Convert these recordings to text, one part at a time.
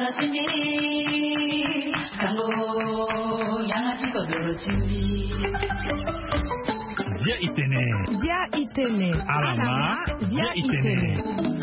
chimbi sango yana chiko doro chimbi Dia itene alama dia itene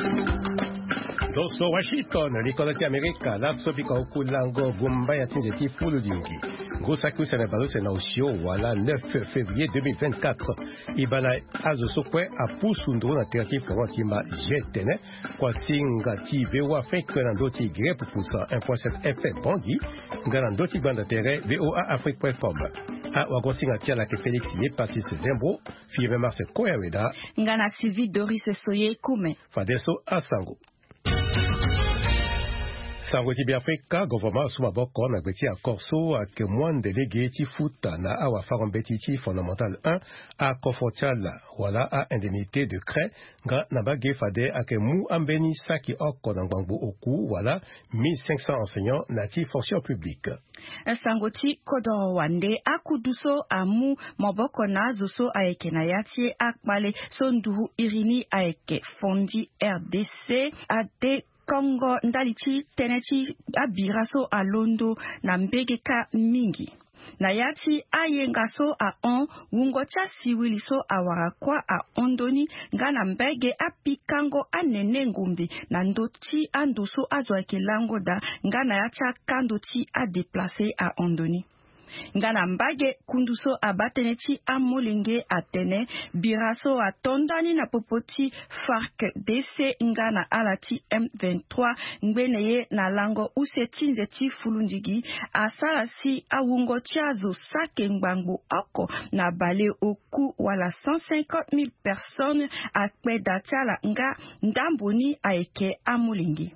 Doso Washington, l'Économie America, l'Absobika Okulango, Gumba Yatinjeti Fuludingi. Gosaku Senebalo Senaosio, voilà 9 février 2024. Ibala Azosokwe a Pusundro na Terati Florentima Jetene, Kwasinga Ti Bewa Fekwenandoti Gre Pupusa 1.7 FM Bandi, Galandoti Banda Terre, VOA Afrique.com. A Wagosinga Tiala ke Félix Yepassis Zembo, Five Mars Koyaweda, Ngana Sylvie Doris Soye Koume, Fadeso Asango. Sangoti Biafrika, gouvernement Soumaboko, na beti a Corso, a que moins délégué ti futa na awa farambeti fondamental 1 a Kofotiala, voilà a indemnité de craie, ga na bagé fade a que mou ambeni saki oko na Gbangbo Oku, voilà 1500 enseignants natifs fonction publique. Sangoti Kodoro Wande, a Kuduso amu Maboko na Zoso aeke na yatie akbale sonduhu irini aeke fondi RDC a de Congo ndalichi tenechi abiraso a Londo na mbegeka mingi. Na yati ayengaso a on wungocha siwiliso a warakwa a ondoni ngana mbege apikango anene ngumbi na ndochi anduso azwake lango da ngana yacha kandochi a deplace a ondoni. Ngana mbage kunduso abatenechi amolenge atene biraso atondani na popoti FARC DC ngana alati M23 ngbeneye na lango usetinze ti fulundigi asalasi awungo tiazo sake Gbangbo oko na bale oku wala 150,000 personnes akpeda tiala nga ndamboni aeke amolenge.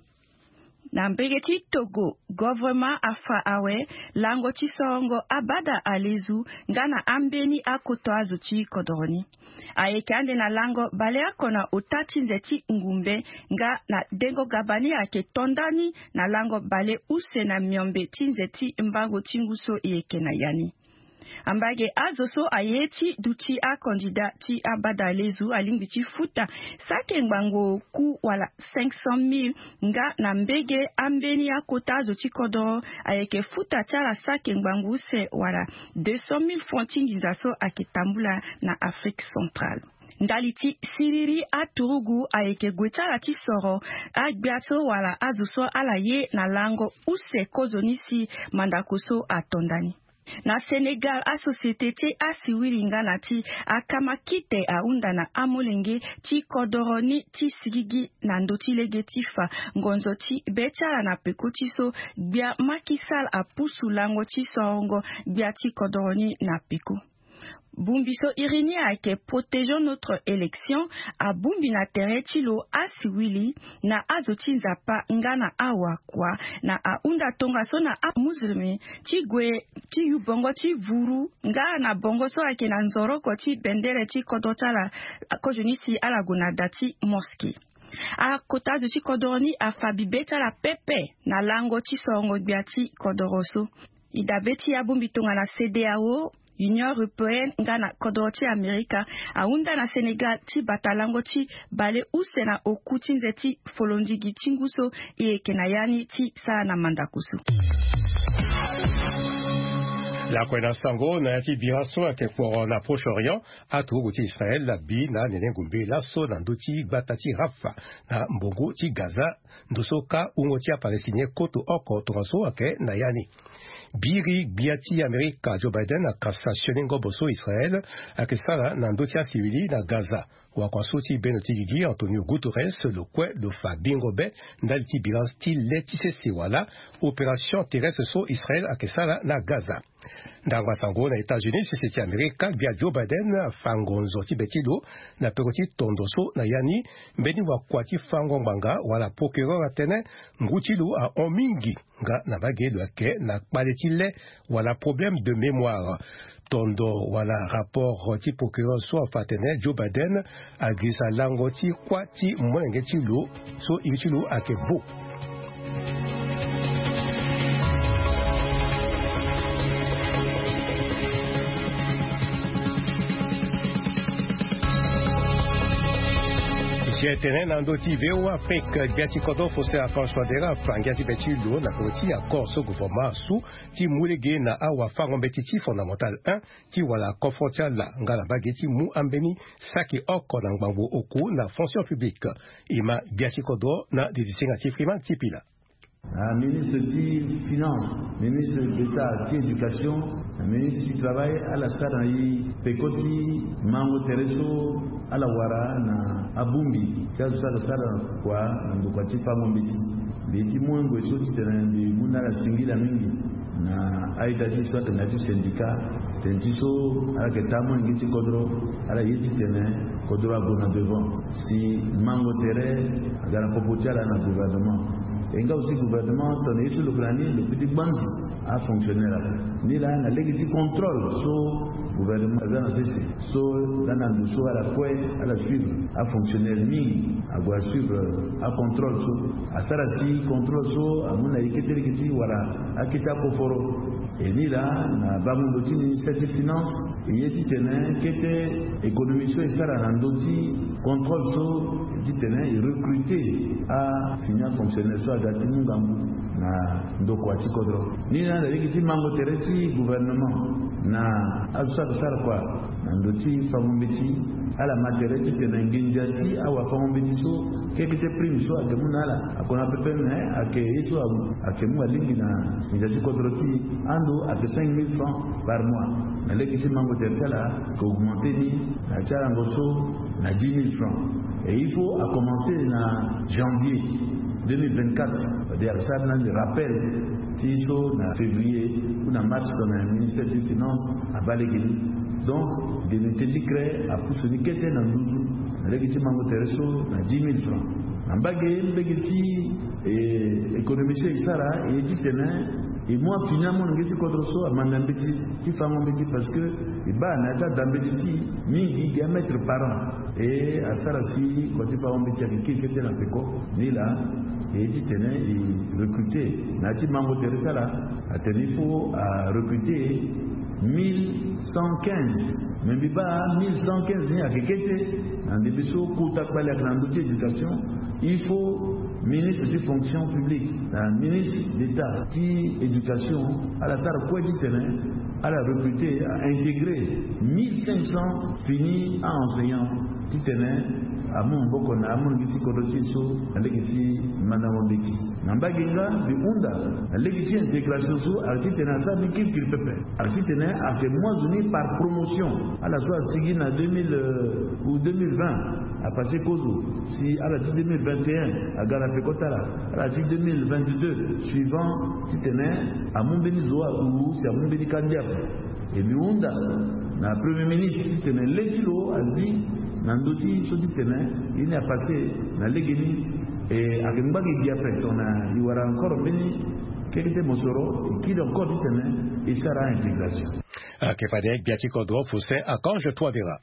Na mbegeti Togo, gouvernement afa awe, lango chisongo abada alezu, ngana ambeni akoto azuchi kodoroni. Aekande na lango balea kona utatinzeti ngumbe, nga na dengo gabani ake tondani na lango bale use na miombe tinzeti mbango tinguso ieke na yani. Ambage azoso ayeti duchi a kandida ti abada lezu alingbichi futa sake Gbangbo ku wala 500,000 nga na mbege ambeni akota azochi kodo ayeke futa chala sake Gbangbo se wala 200,000 francs ngizaso akitambula na Afrique centrale. Ndaliti siriri aturugu ayeke gwetala ti soro agbiato wala azoso alaye na lango use kozonisi mandakoso atondani. Na Senegal a société ti asiwiri ngana ti akamakite aunda na amolenge ti kodoroni ti sigigi na ndoti lege ti fa ngonzo ti betala na peko ti so gbia makisal a pusu lango ti songo gbia ti kodoroni na peko. Bumbiso irini ake protégeons notre élection a bumbi na tere chilo asiwili na azoti nzapa ngana awa kwa na aunda tonga so na a muslimi chigwe chi yubongo chi vuru nga na bongo so ake na nzoroko chi bendere chi kodotala kojunisi ala gunadati moski. A kotazo chi kodoroni a fabibeta la pepe na lango chi songo biati kodoroso. Idabeti ya bumbi tonga na CDAO Union Européenne ngana kodoti Amerika aunda na Senegal ti batalango ti bale usena okuti nzeti folondigi tinguso ieke na yani ti sa na mandakusu. La kwena sango na yati biraso ake kwa na Proche-Orient aturugu ti Israel la bi na nenengumbe la so na ndoti batati Rafa na mbongo ti Gaza ndosoka ungo ti a Palestinien koto oko tongaso ake na yani. Biri biati Amerika Joe Biden a cassatione ngoboso Israel akesala na ndoti asivili na Gaza wakwasuti benotigi Antonio Guterres le kwe le Fabingo be ndaliti bilanti letise siwala opération terrestre so Israel akesala na Gaza. Ndangwa sango na États-Unis siseti Amerika bia Joe Biden fangonzo ti betilo na pekoti tondoso na yani mbeni wakwati fango mbanga wala procureur atene ngutilu a omingi nga na bagelo ake na kpaletile wala problème de mémoire. Tondo wala rapport ti procureur so afatene Joe Biden agisa lango ti kwa ti mwenge ti lo so ikilu ake bo. Bien terrain dans d'autres véo Afrique biati kodo fosse à François-Dera frangiati beti lo na koti accord so gouvernement sous ti mulege na awa faron betiti fondamental 1 ti wala confrontial la ngala bageti mu ambeni saki oko na ngbango oku na fonction publique ima biati kodo na didisinga friman tipila. Ministre des Finances, ministre d'État de l'Éducation, ministre du Travail, à la Saraï, Pekoti, Mango Tereso, à la Wara, na Abumbi, c'est ça la Sara, quoi, dans le quartier Famombeti. Les témoins de choses qui sont des Mounara Singila Mingi, na Aïdati soit un agent syndicat, Tentiso, à la Ketamo, Ngiti Kodro, à la Yeti Tene, Kodro Abona devant. Si Mango Tere, à la Popotia, à la gouvernement. Et aussi le gouvernement tourné sur le planning, le petit bandit a fonctionné là. Ni là, on a légitime contrôle sur le gouvernement, sur la à la fois, à la suivre, à fonctionner, ni à suivre, à contrôle sur, à Sarasi, contrôle sur, à mon aïkété, voilà, à Kita Koforo. Et ni là, na Bamundoti, ministère des Finances, et yeti tenen, qui était économisé et Saranandoti, contrôle sur, dit tenen, et recruté à finir fonctionnaire sur Agatini Gambu, na Ndokwati Kodro. Ni là, la légitime mango tereti, gouvernement, na Asusa Sarkwa, na Ndoti Famumbeti, à la matière qui est un ginjati à Wafamombeti, qui était prime soit de Munala, à qu'on a peu à que soit à que moi l'ingina, Ginjati Kodroti, ando à 5 000 francs par mois. Na légitime mango tereti là, qui augmenté ni, na Tcharangoso, na 10 000 francs. Et il faut à commencer en janvier 2024, c'est-à-dire ça dans le rappel, en février ou en mars dans le ministère des Finances à Baléguéli. Donc, des métiers créés à Poussoni qui étaient dans 12 jours, légitimement au 10 000 francs. En Bagué, Begeti et économisé Isara et dit et moi finalement on dit contre ça à Mandambeti qui fait mon petit parce que il va nada d'ambeti mingi diamètre par an et à Sarasi quand il fait mon petit qui était dans Peko ni là et dit et recruter nati mango teresa là à Tenifo à recruter 1115 même pas 1115 ni à Kekete dans des bisous pour taper la grande éducation il faut ministre de fonction publique, ministre d'État, qui éducation, à la salle quoi dit à la recruter, à intégrer 1500 finis à enseignants qui tenaient à mon bokona, à mon petit korotiso, à l'égiti manawambeki. Nambaginga, de Unda, à l'égiti intégration sous, à l'égiti ça, mais qui peut faire. À l'égiti à que moi unis par promotion, à la soit signé en 2000 ou 2020. À passer Kozo, si à la 2021, à Garapekotala, à la 2022, suivant Titené, à Moubenizoa ou c'est à Moubeni Kandiap. Et Biunda, le Premier ministre Titené, l'Etilo, Asie, Nandoti, ce Titené, il a passé dans l'Egeni et à Gembagi Diapet, il y aura encore venu, quel était Mosoro, et qui est encore Titené, et ça sera intégration. Kepadek, Biatikodro, Foussin, à quand je toi verra.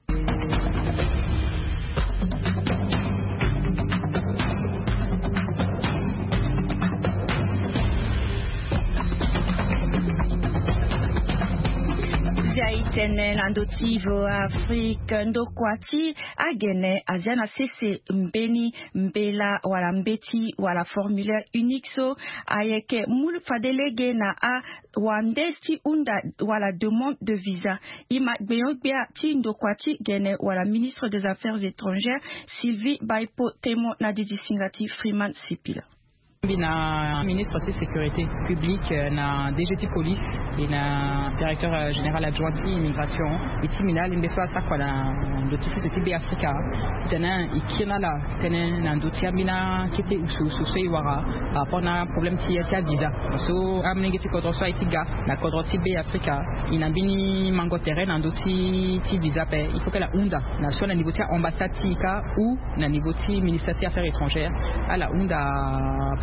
Jaitene Nandotivo Afrique Ndokwati Agene Aziana Sese Mbeni Mbela wala Mbeti wala formulaire unique so ayeke mul fadelege na a wandesti unda wala demande de visa ima beyogbia ti Ndokwati gene wala ministre des Affaires étrangères Sylvie Baipo Temo na Singati Freeman Sipila. Na ministre de la sécurité publique, na DGT police et na directeur général adjoint immigration et timina l'imbeso à ça quoi na dossier société Africa tena ikina la tena na dossier bina qui était sous wara rapport na problème ti visa so amnenge ti kodro so itiga na kodro ti Africa ina bini mango terrain na dossier ti visa pe il faut que la unda na soit na niveau ti ambassade tika ou na niveau ti ministère des affaires étrangères à la unda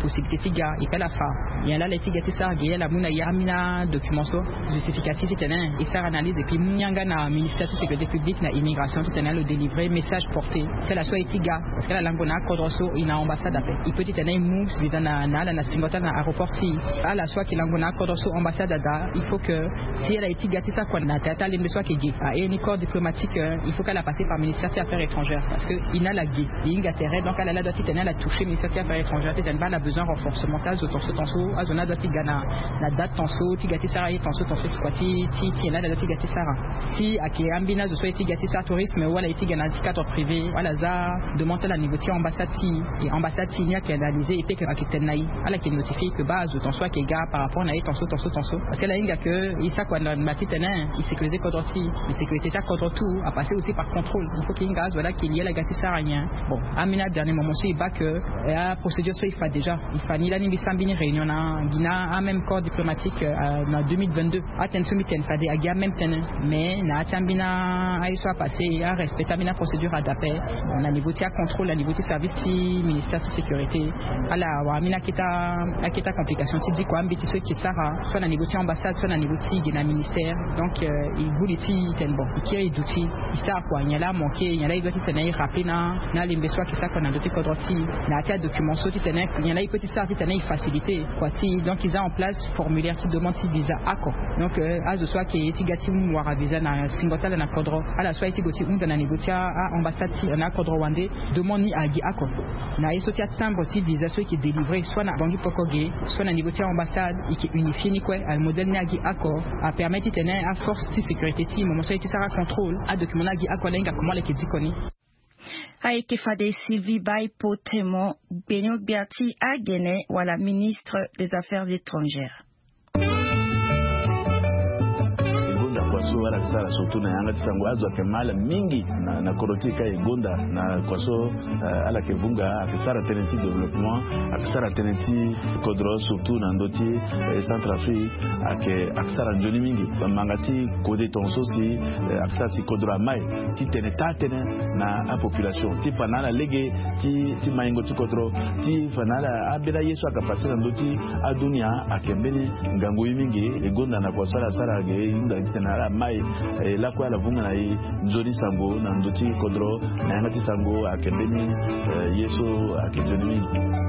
possibilité tiga et pas la fa il y a là les tiga ça il la muna yamina documentation justificatif tenen et ça analyse et puis munyanga na ministère de sécurité publique na immigration tenen le délivrer message porté c'est la soit tiga parce que la langue na kodroso ina ambassade après il peut tenen mou vidana na singota na aéroport à la soit que langue na kodroso ambassade da il faut que si elle a tiga ça quoi na tata limbe soit que et une corps diplomatique il faut qu'elle a passé par ministère des affaires étrangères parce que ina la gué inga terre donc elle a doit tenen la toucher ministère des affaires étrangères tenen pas la besoin renforcement tas autonso azona doit tigana la date tanso tigati sara yi tanso kwati ti na la tigati sara si ake ambina zo tigati sa tourisme wala tigana cadre privé wala za demande la négocier ambassade et ambassade nia qui analysé et puis que akitenai ala qui notifie que base tanso ke ga par rapport na tanso parce que la inga que isa kwa na matitena il sécuriser kodroti mais sécurité ça contre tout à passer aussi par contrôle il faut qu'il y ait voilà qu'il y ait la gati sara rien bon amina dernier moment c'est ba que la procédure soit il fa déjà il fa ni la ni bisambini réunion na gina a même corps diplomatique en 2022 attention miten fa de agia même tenen mais na atambina a soit passé a respecter la procédure à d'appel on a négocié à contrôle à négocié service ti ministère de sécurité ala wa amina kita complication ti dit quoi ambiti ceux qui sara soit la négocier ambassade soit la négocier gina ministère donc il bouliti ten bon qui douti il sert quoi il y a là manqué il y a là il doit tenir rappeler na limbe soit qui ça qu'on a doté kodroti na ta document so ti tenir il y a là il peut ça ti tenir facilité quoi ti donc ils ont en place formulaire ti demande ti visa accord donc à ce soit qui tigati wara visa na singota na kodro à la soit ti goti na négocia à ambassade ti na kodro wande demande ni agi accord na eso ti timbre ti visa so qui délivré soit na bangi pokoge soit na négocia ambassade et qui unifie ni quoi al modèle ni agi accord a permettre tenir à force ti sécurité ti moment so ti sara contrôle à document agi accord lenga comment les qui koni Aike fade Sylvie Bay Potemo Benyo Biati Agene wala ministre des Affaires étrangères. Kwaso wala kisara surtout na yanga tisango azo kemala mingi na korotika igonda na kwaso ala kevunga akisara tenenti développement akisara tenenti kodro surtout na ndoti Centrafrique akisara njoni mingi mangati kode tonso si akisara si kodro mai ti teneta tene na a population ti panala lege ti maingo ti kodro ti fanala abela yesu akapasira ndoti adunia akembeni ngango mingi igonda na kwasara sara ge inda na mai la kwa la vunga na nzoni sango na ndoti kodro na ngati sango akembeni yesu akejoni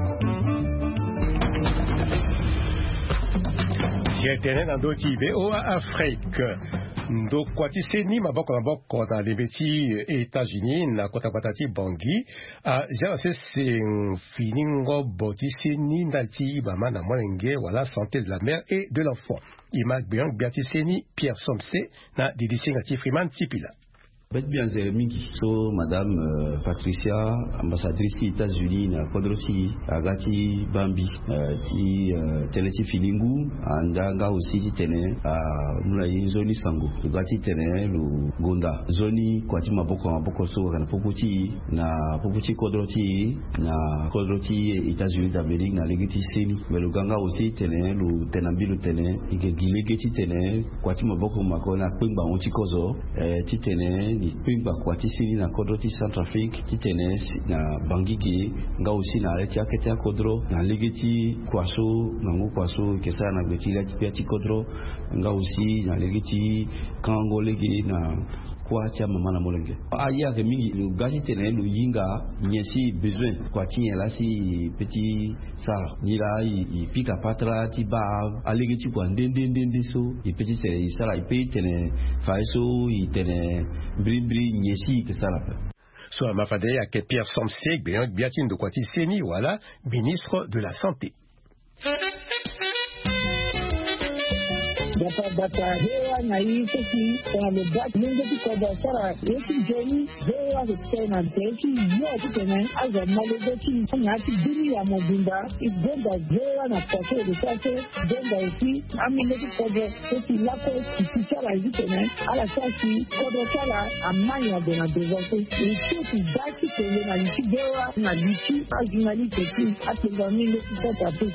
J'étais dans d'autres IBO à Afrique. Donc, quand il s'est mis, ma banque dans les petits États-Unis, na kotabatati bangi, j'ai c'est fini boti seni nalti bama na molenge wala santé de la mère et de l'enfant. Il m'a bien Seni Pierre Somsé na Didisi ngati Freeman Tipila. Bien mingi so madame Patricia ambassadrice des États-Unis na kodrosi agati bambi ti teleti filingu andanga aussi ti tene mula zoni sango agati tene lu gonda zoni kwati maboko so kana pokuti kodroti na kodroti États-Unis d'Amérique na legiti seni meluganga aussi tene lu tenambilu tene igegilegi tene kwati maboko makona pimba onti kozo ti tene ni pimba kwati sini na kodroti Centrafrique titene na bangigi nga aussi na letia ketia kodro na legiti kwaso nango kwaso kesa na betila ti kodro nga aussi na legiti kango legi na kwa tia mama na molenge aya ke mingi lu gati tene lu yinga nyesi besoin kwa tinya la si petit ça ni la i pika patra ti ba alege ti kwa ndende so i petit c'est ça la i pe tene fa so i tene bri nyesi que ça la so ma fade ya ke Pierre Somsé biatin de kwati seni wala ministre de la santé. Bata hewa na hii sisi wanabaki mungu kwa sara yetu jeni hewa tena teki yote tena aza malezi na dini ya mobimba igonda hewa na kwa sababu sasa gonga usi amini kwa sisi lako kisara hivi tena ala sasa kwa sala amani ya dona dezote sisi baki tena na hewa na lichi ajinali teki atengani kwa tatu.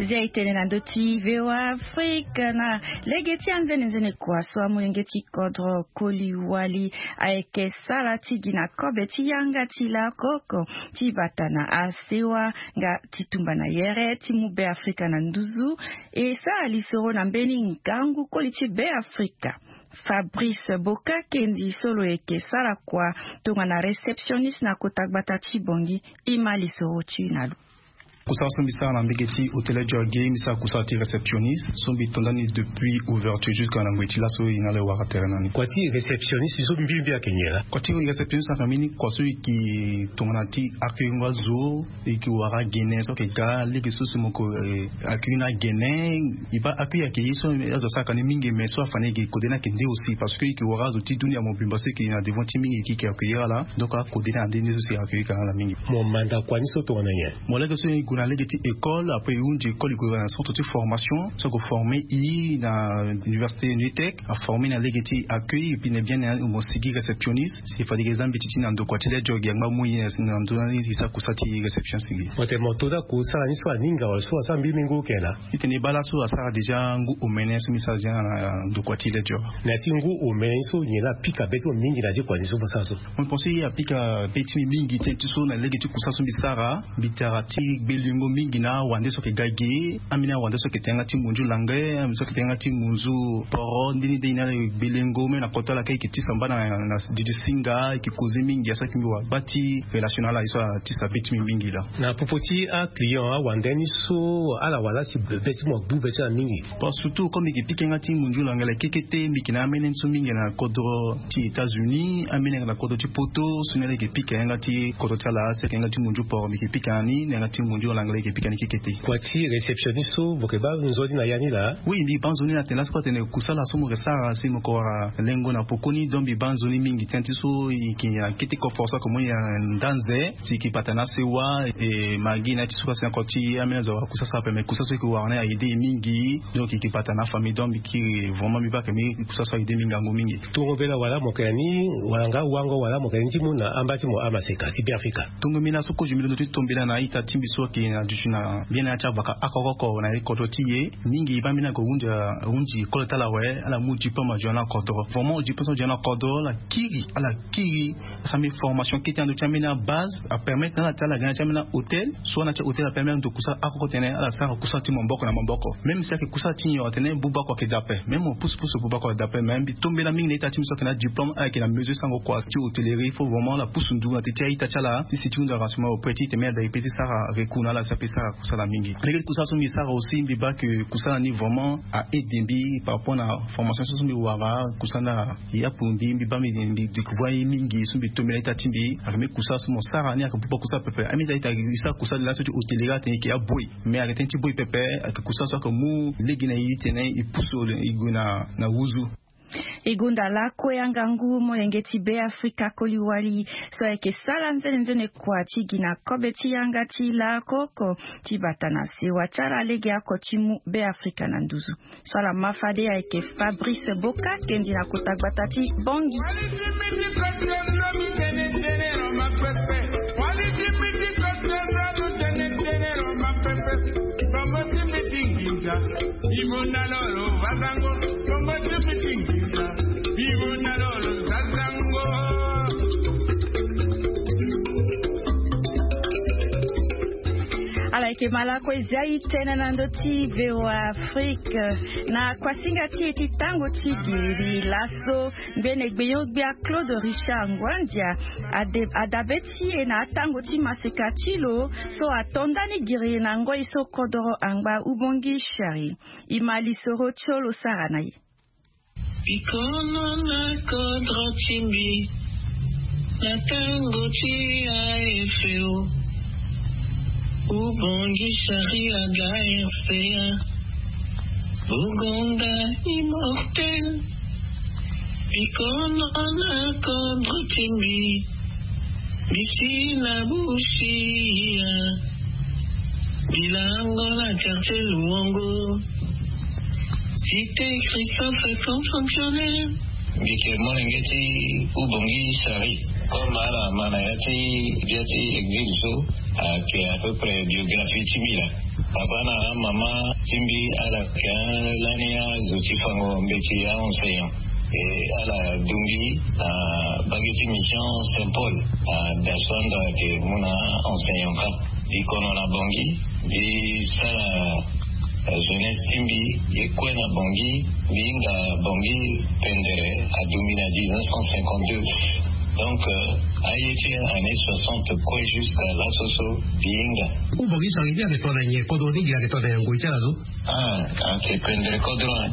Ziaitene na ndoti VOA Afrika na legeti anzene kwa so amuyengeti kodro koliwali aeke sala tigina kobe tiyanga tila koko tibatana asewa nga titumba na yere timube Afrika na nduzu sa alisoro na mbeni ngangu koliti be Afrika. Fabrice Boka kendi solo eke sala kwa tonga na receptionist na kotagbata chibongi imali soro chinalu. Kusa sombisa na mbegeti hôtel Jorge misa kusati réceptionniste sombi tondani depuis ouverture jusqu'à la moitié la so inale wara terenani. Kwati réceptionniste so mbimbi akenyela. Kwati réceptionniste akamini kwaso ki tonganati akengwa zo iki wara Guinée so ke ga ligi susu moko akina Guinée iba akuya ke yiso azo saka ni mingi meso afane ki kodena kende aussi parce que iki wara zo ti dunia mo bimbase ki na devant ti mingi ki akuyera la donc a kodena andeni zo si akuyeka la mingi. Mo manda kwani so tongana ye. Mo lege so on a l'école école après une école de centre de formation ça que formé i dans l'université Unitec a formé dans l'équipe accueil et puis bien au sigi réceptionniste c'est pas des exemples petit dans de quoi tele jogi ngba muyi dans donner ça ko sati réception sigi wote motoda ko sala ni swa ninga wa swa sambi mingo kena iteni bala so asara déjà ngu omene so message de quoi tele jogi na tingu omene so nyela pika beto mingi na je kwa ni so basaso on pensait ya pika beti mingi tentu so na l'équipe ko saso bisara bitarati belingo mingi na wande soke gage amina wande soke tenga ti munju langue amina soke tenga ti munju poro ndini de ina belengo me na kotala kai ki tisamba na didisinga ki kozi mingi asa ki wa bati relationnel iso ti sabiti mingi la na popoti a client a wande ni so ala wala si beti mo bu beti mingi pas surtout comme ki pikenga ti munju langue la kekete mikina amene so mingi na kodro ti États-Unis amene na kodro ti poto sunele ki pikenga ti kodro tala se kenga ti munju poro mi ki pikani na ti munju langue ki pikani kekete kwati réceptionniste so bokeba nzodi na yani la oui bi banzoni na telas ko tene kusala so mo resara si mo ko lengo na pokoni dombi banzoni mingi tenti so ki ya kiti ko força ko mo ya ndanze si ki patana sewa e magi na ti so ka koti amena zo kusasa pe me kusasa ko wana ide mingi donc ki patana famille dombi ki vraiment mi ba ke mi kusasa ide mingi ngo mingi to bela wala mo kani wanga wango wala mo kani muna ambati mo amaseka si Afrika tungo mina so ko jumilo to tombela na ita timbi so ki na na bien acha baka akoko na kodotiye mingi ba mina ko unji koleta la we ala muji pa ma jona kodro vraiment du person jona kodro la kiri ça mes formation qui tient de chamina base à permettre na tala gana chamina hôtel soit na hôtel a permettre de kusa akoko tene ala sa kusa ti momboko na momboko même si que kusa ti yo tene buba ko ke dape même on pousse buba ko dape même bi tomber la mingi na tim so que na diplôme avec la mesure sango ko ti hôtellerie il faut vraiment la pousse ndu na ti ita chala si tu nda rasma au petit te mer da petit ça rekuna la sa pesa kusala mingi les kusala so mi sara aussi mi ba que kusala ni vraiment a aider par rapport à formation so mi wara kusala ya pundi mi ba mi découvrir mingi so mi tomela ita timbi avec kusala so mo sara ni akapupa kusala pepe ami da ita isa kusala la so ti hôtellerie te ki ya boy mais avec un ti boy pepe avec kusala so ko mu legina yi tene i puso iguna na wuzu Igunda la koyanga ngumo yengeti be Afrika koliwali so eke sala nzene kwa chigina kobe chiyanga chila koko chibatana sewa chara lege ako chimu be Afrika na nduzu so la mafade ya eke Fabrice Boka kendi na kotagbatachi bongi ala ike malako izai tena na ndoti VOA Afrika na kwa singa ti tango tigiri laso mbene gbeyo gbia Claude Richard Ngwandia adabeti na tango ti maseka chilo so atondani giri na ngoi so kodoro angba ubongi shari imali soro cholo saranai Ikono na kodro chimbi na tango ti aefeo Ubongi shari aga RCA Uganda immortel Ikono na kodro chimbi Bisi na bushia Bilango na quartier Luongo Cité Christophe comme fonctionnaire Bike Molengeti Ubongi shari comme à la manayati biati exilso qui est à peu près biographie timila abana mama timbi ala kan lania zotifango mbeti ya enseignant et à la Dungi bageti mission Saint-Paul d'ascendre que mona enseignant di konona bangi di sala jeunesse timbi et kwena bangi binga bangi pendere à Dumina 1952. Donc ayeti année 60 quoi jusqu'à la soso binga ou bangi sangidia que toda nye kodoni gira que toda yangoicha lazo que pendere kodron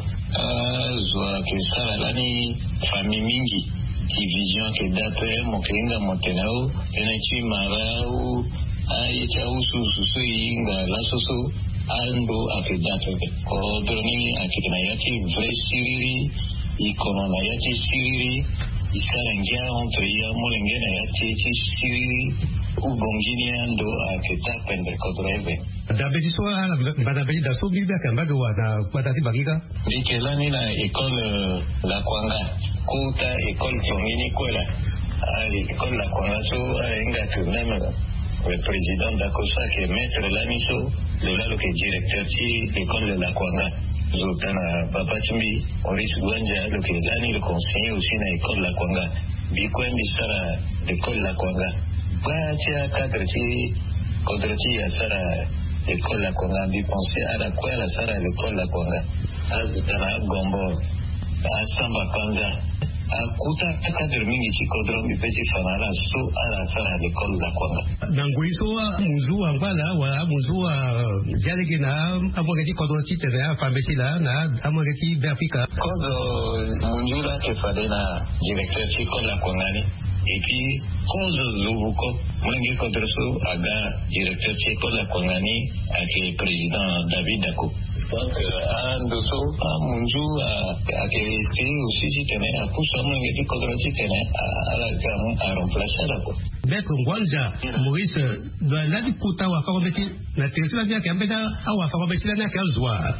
zoa que sala lani famille mingi division que d'après mon kinga montenao enechi marau ayeti usu inga la soso ando afidate kodroni akikinayati vrai siriri ikononayati siriri isarangia entre ya molengena yati siriri ubongini ando akita pendre kodrebe dabeti so ala badabeti daso bibia kambado wana patati bagika dikelani na école la kwanga kuta école tongini kwela école la kwanga so inga que même le président d'Akosa qui est maître Laniso, le là qui est directeur de l'école de la Kwanga. Zotana Papa Chimbi, Maurice Gwanja, le qui est Lani, le conseiller aussi dans l'école de la Kwanga. Bikwen Bissara, l'école de la Kwanga. Batia Kadreti, Kodreti, Asara, l'école de la Kwanga. Bipensé à la quoi la Sara, l'école de la Kwanga. Azotana Gombo, Asamba Panza. Kuta kadri mingi chikodro mipeti fanala so ala sara l'école la kwanga nanguiso muzu angwala wa muzu jalege na amogeti kodroti tena famesi la na amogeti d'Afrique kozo munjula ke fadena directeur chikol la kwangani et puis kozo lubuko mwengi kodroso aga directeur chikol la kwangani ake président David Dako. Donc, Andoso, Munju, a été aussi, si tenait à Poussa, mais du Kodroti tenait à la gamme à remplacer la peau. Maître Gwanja, Maurice, la vie Kouta ou à Farobeti, la territoire bien qu'Ambeda, ou à Farobeti la Nakazwa.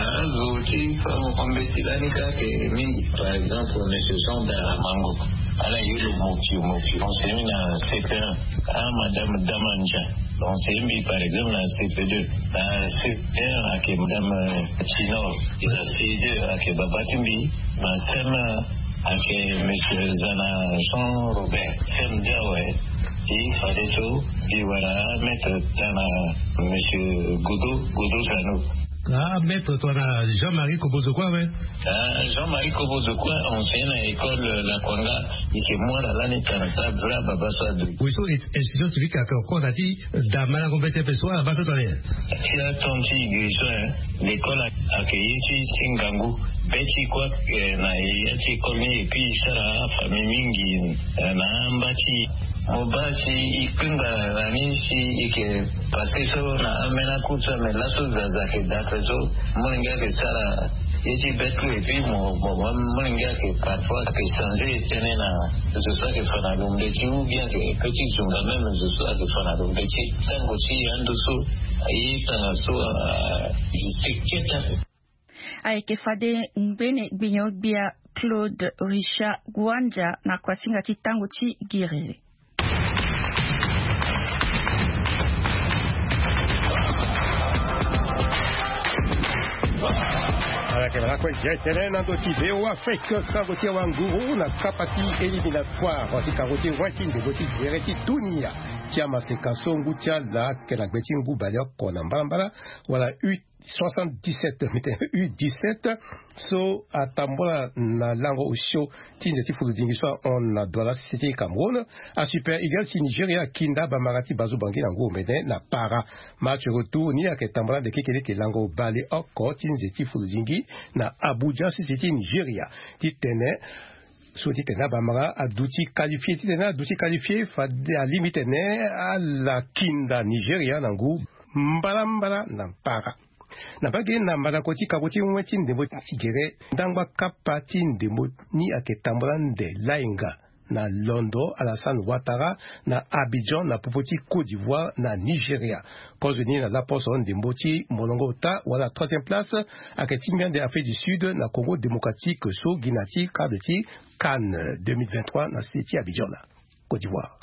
Zoti, Farobeti la Nika, qui Mingi, par exemple, M. Sanda Mango. Elle a eu le mot, on s'est mis à CP1, à Madame Damanja. On s'est mis par exemple à CP2, à CP1 avec Madame Chino, et à CP2 avec Baba Timbi, à SEM avec M. Zana Jean-Robert, SEM Diawe, et Fadeso, et voilà, mettre dans M. Goudou Zano. Ah, maître, toi, Jean-Marie Kobozokwa, ouais. Jean-Marie Kobozokwa, enseigne à l'école La Kwanga, et que moi, l'année 40, Bra Babassadou. Oui, c'est institution civique à quoi on a dit, Damana Compétition Pessoa, à Bassotolé. Si à Tonti, l'école a accueilli Singangu, Betty quoi, na yati école, et puis Sarah, famille Mingi, na Mbati. Mobati ikunga ranisi ike paseso na amena kuta me laso zazake dakezo mwenga ke sara yeti betu et puis mwenga ke parfois ke changer tenena ce soit que fana lumbechi ou bien que petit zunga même ce soit que fana lumbechi tango si andoso ayi tanaso seketa aike fade mbene binyobia Claude Richard Gwanja na kwasinga titango ti girere. Ala kwa jetelena do tibeo Afrique sangotia wanguru na kapati éliminatoire watikarotie watinde boti direti dunia tiama sekasongu tia la kela gbetingu balya kona mbala wala 77 U17 so atambola na lango osho tinze tifulu dingiswa on a dola cité Cameroun a Super Eagles si Nigeria kinda bamarati bazo bangi nango mede na para match retour ni aketambola de kekele ke lango bale oko tinze tifulu dingi na Abuja cité Nigeria titene souhaité tena bamara aduti qualifié fade a limite ne a la kinda Nigeria nango mbala na para na bage na mbadakoti kakoti mweti ndembo tigere ndangwa kapati ndembo ni aketambola nde lainga na Londo Alassane Ouattara na Abidjan na Popoti Côte d'Ivoire na Nigeria cause ni na la poste ndembo ti molongo ta wala 3e place aketimia de Afrique du Sud na Congo démocratique so ginati kadeti CAN 2023 na City Abidjan la Côte d'Ivoire.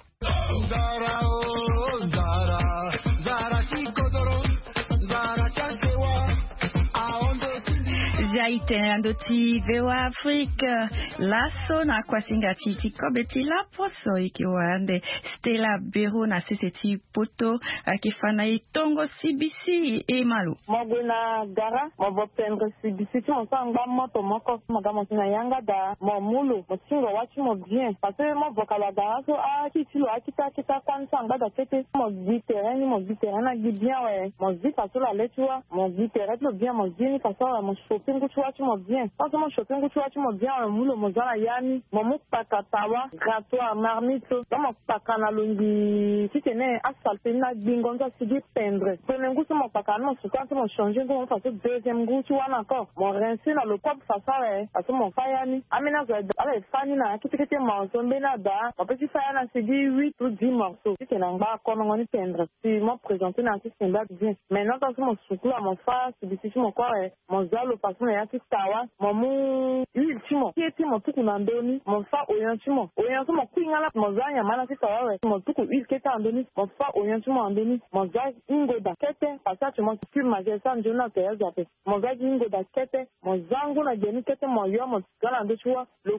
Ndoti vewa Afrika laso na kwasinga titi kobeti la poso ikiwande Stella Bero na seseti poto akifana itongo CBC malu moguna gara mobo pendre CBC tu sanga moto moko magamo sina yanga da momulu mosingo wachi mo bien parce que mo vokala gara so a kitilo akita kwa sanga da tete mo gitereni na bien ouais mo zita so la letua mo gitereni lo bien mo zini parce que mo shopping tu wachi mo bien parce que mo shopping tu wachi mo bien mulo mo zala yani mo pakatawa grattoir marmite so mo pakana lungi titene asalte na bingonza sidi pendre premier goût mo pakana mo quand mon changer pour faire deuxième goût tu vois encore mon rincer dans le corps ça ouais parce que mon fayani amena zo avec fani na kitete morceau bena da on peut faire na c'est 8 ou 10 morceaux c'est na ba comme on est pendre si moi présenter na c'est là bien maintenant quand mon soucou à mon face c'est mon corps mon zalo parce que ya tawa mon ultimo qui est mon tout na ndoni mon fa oyantimo mon kwingala mon zanya mana c'est tawa ouais mon tout il qui est en ndoni mon fa oyantimo en ndoni mon zanya ingoda kete parce que mon majesa njona te zape mozaji ngo da kete mozango na geni kete moyo mo gala ndo chua le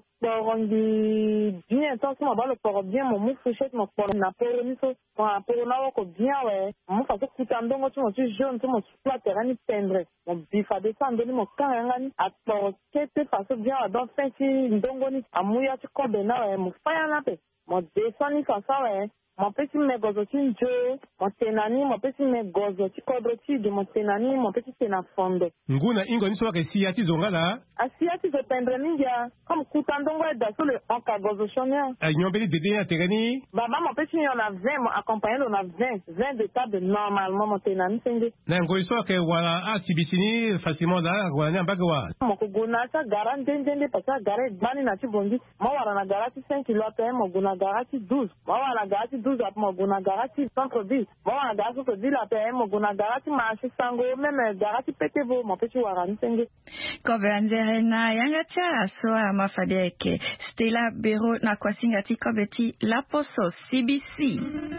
porongi bien tant que mo le poro bien mo mufushet mo poro na poro ni so mo poro na ko bien ouais mo fa ko kutandongo tu mo tu jaune tu mo plat terrain pendre mo bifa de sando ni mo kanga ni a poro kete fa so bien dans fenti ndongo ni amuya tu ko bena ouais mo fa na pe mo desani fa ça ouais mon petit mégozotin njo mon tenani mon petit mégozoti kodroti de mon tenani mon petit tenafondo nguna ingo ni soka siati zongala asiati zo pendre ninja comme kutandongo da sur le onkagozo chonia nyombeli dede na tereni baba mon petit on a 20 mon accompagné on a 20 de table normalement mon tenani senge na ngo soka wala asibisini facilement da wala mbagwa mon kuguna sa garante ndende pasa gare bani na tibongi mo wala na garati 5 kg mo guna garati 12 mo wala garati 12 à Moguna Garati centre-ville. Bon, à Garati centre-ville, à Moguna Garati, marché sango, même Garati Petevo, mon petit Warani Senge. Kobeanzerena Yangacha, soa mafadeke. Stella Bero na kwasingati kobeti la poso CBC.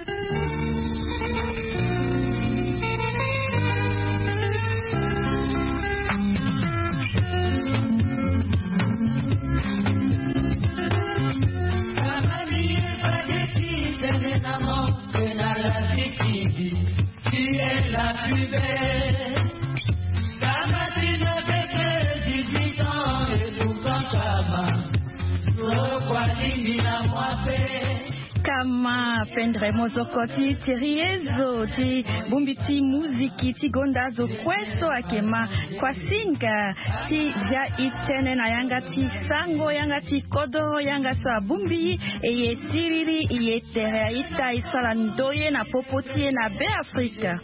Kama pendre mozokoti tiriezo ti bumbiti muziki ti gondazo kweso akema kwa singa ti ja itene na yanga ti sango yanga ti kodo yanga so bumbi eye siriri eye tere ita isala ndoye na popoti na be Afrika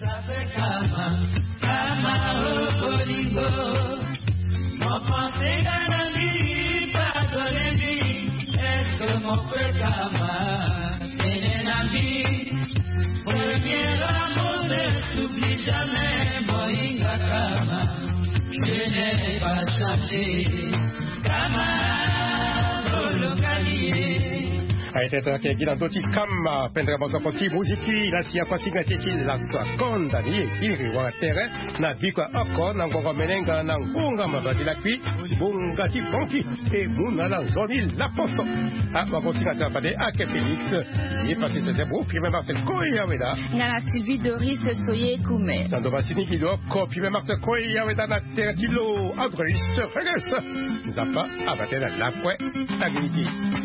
kama olingo mo pensega na mi padoleni est mo kama premier amour ne s'oublie jamais Moïnga Kama je n'ai pas changé Kama Bolokalié aiteta ke gila doti kama pendre mozokoti muziki la sia kwasinga titi la sta konda ni kiri wa terre na bikwa oko na ngoro menenga na ngunga mabadi la kwi bunga ti bonki e muna la zoni la posto a kwasinga sa pade ake Felix ni pasi se beau prime Marcel Koya weda ngala Sylvie Doris soye kume dans basini ki do ko prime Marcel Koya weda na terre tilo Adris Fergus zapa abate la kwe agiti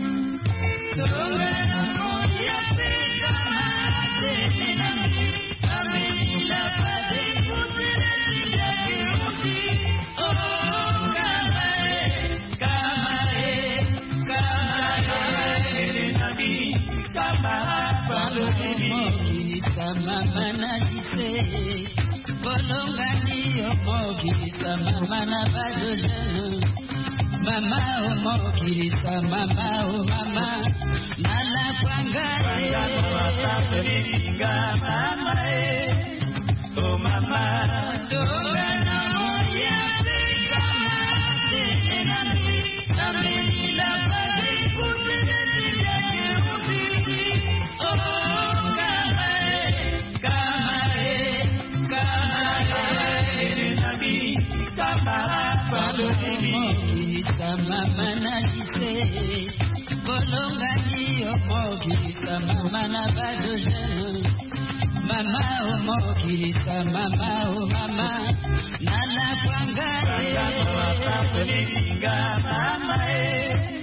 Mama oh mokirisa mama oh mama mala kwangare mama oh mama togana moya kama ise bolonga ni omokilisa mama na bado jeune mama omokilisa mama o mama nana kwanga mama